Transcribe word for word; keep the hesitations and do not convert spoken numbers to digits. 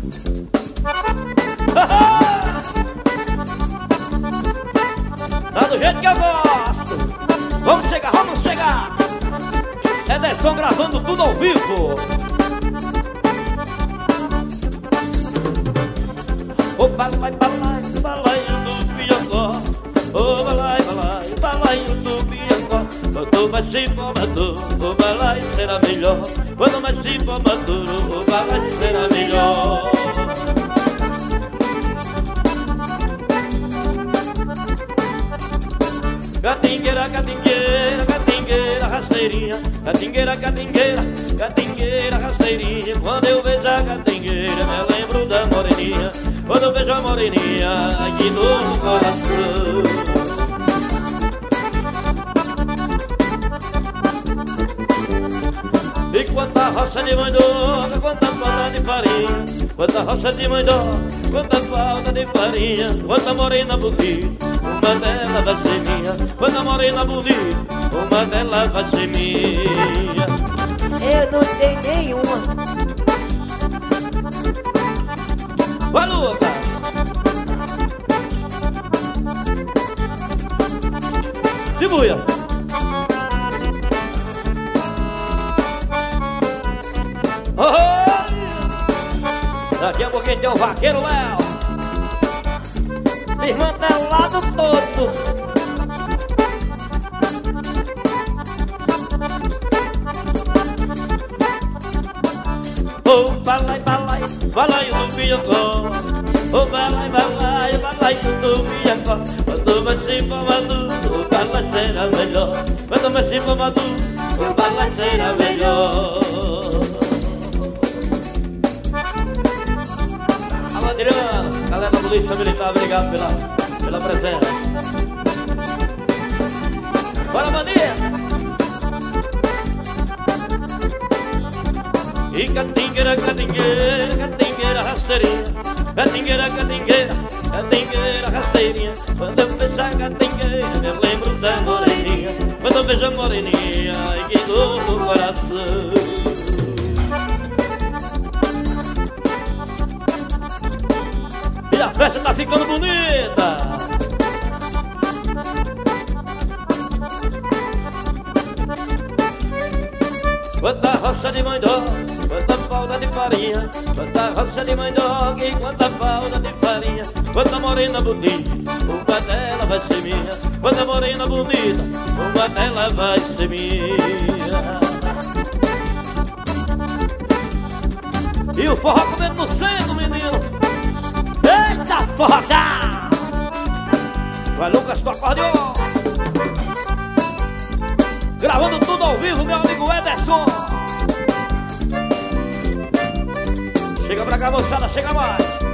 Tá do jeito que eu gosto. Vamos chegar, vamos chegar. Ederson gravando tudo ao vivo. O balai, balai, balai do Piocó. O balai, balai, balai do Piocó. Quanto mais se for maduro, o balai será melhor. Quanto mais se for maduro, o balai será melhor. Catingueira, catingueira, catingueira, rasteirinha. Catingueira, catingueira, catingueira, rasteirinha. Quando eu vejo a catingueira, me lembro da moreninha. Quando eu vejo a moreninha, aqui no coração. E quanta roça de mandioca, quanta falta de farinha. Quanta roça de mandioca, quanta falta de farinha. Quanta morena bonita, uma dela vai ser minha. Quanta morena bonita, uma dela vai ser minha. Eu não tenho nenhuma. Vai, Lucas! De buia! Oh, oh. Daqui a pouquinho tem o Vaqueiro Léo. Desmantelado todo. Oh, balai, balai, balai do Piocó. Oh, balai, balai, balai do Piocó. Quando mais se for maduro, o balai será melhor. Quando mais se for maduro, o balai será melhor. Alô, Adriano, galera da Polícia Militar, obrigado pela, pela presença. Bora, Mania! E catingueira, catingueira, catingueira, rasteirinha. Catingueira, catingueira, catingueira, rasteirinha. Quando eu vejo a catingueira, eu lembro da moreninha. Quando eu vejo a moreninha, que dor no coração. E a festa tá ficando bonita. Quanta roça de mandioca, quanta falta de farinha. Quanta roça de mandioca e quanta falta de farinha. Quanta morena bonita, uma dela vai ser minha. Quanta morena bonita, uma dela vai ser minha. E o forró comendo no centro, menino. Eita, forró já! Vai, Lucas, do acordeon. Gravando tudo ao vivo, meu amigo Ederson. Chega pra cá, moçada, chega mais.